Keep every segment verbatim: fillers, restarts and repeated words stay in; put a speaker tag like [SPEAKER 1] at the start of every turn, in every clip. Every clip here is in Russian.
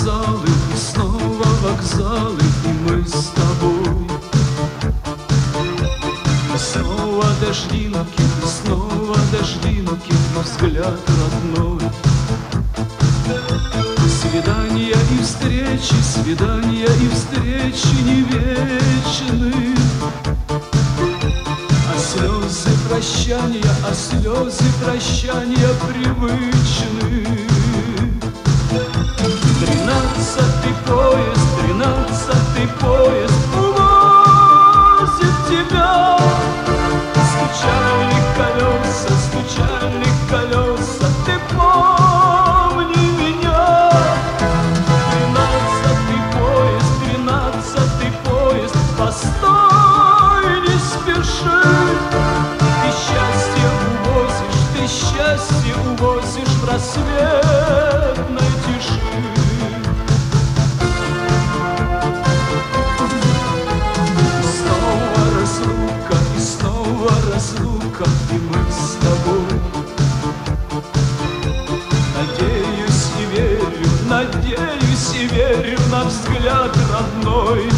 [SPEAKER 1] вокзалы, и снова вокзалы, и мы с тобой. И снова дождинки, и снова дождинки, но взгляд родной. Свидания и встречи, свидания и встречи не вечны. А слезы прощания, а слезы прощания привычны. Тринадцатый поезд, тринадцатый поезд увозит тебя. Стучали колеса, стучали колеса, ты помни меня. Тринадцатый поезд, тринадцатый поезд, постой, не спеши. Ты счастье увозишь, ты счастье увозишь в рассветной тиши. Разлука, и мы с тобой. Надеюсь и верю, надеюсь и верю на взгляд родной.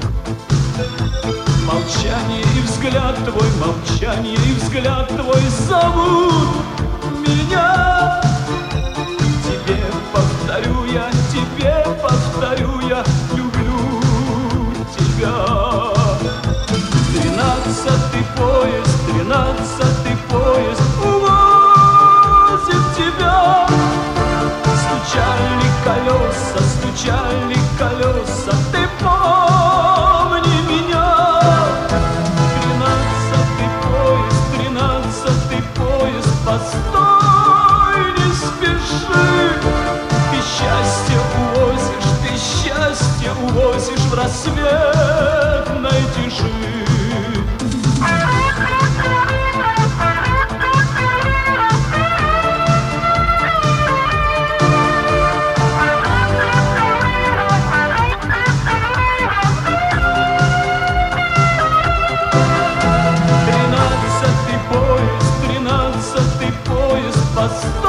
[SPEAKER 1] Молчание и взгляд твой, молчание и взгляд твой зовут меня. Тебе повторю я, тебе повторю я, люблю тебя. Тринадцатый поезд, тринадцатый поезд увозит тебя. Стучали колеса, стучали колеса, ты помни меня. Тринадцатый поезд, тринадцатый поезд, постой, не спеши. Ты счастье увозишь, ты счастье увозишь в рассветной тиши. Тринадцатый поезд, тринадцатый поезд, постой.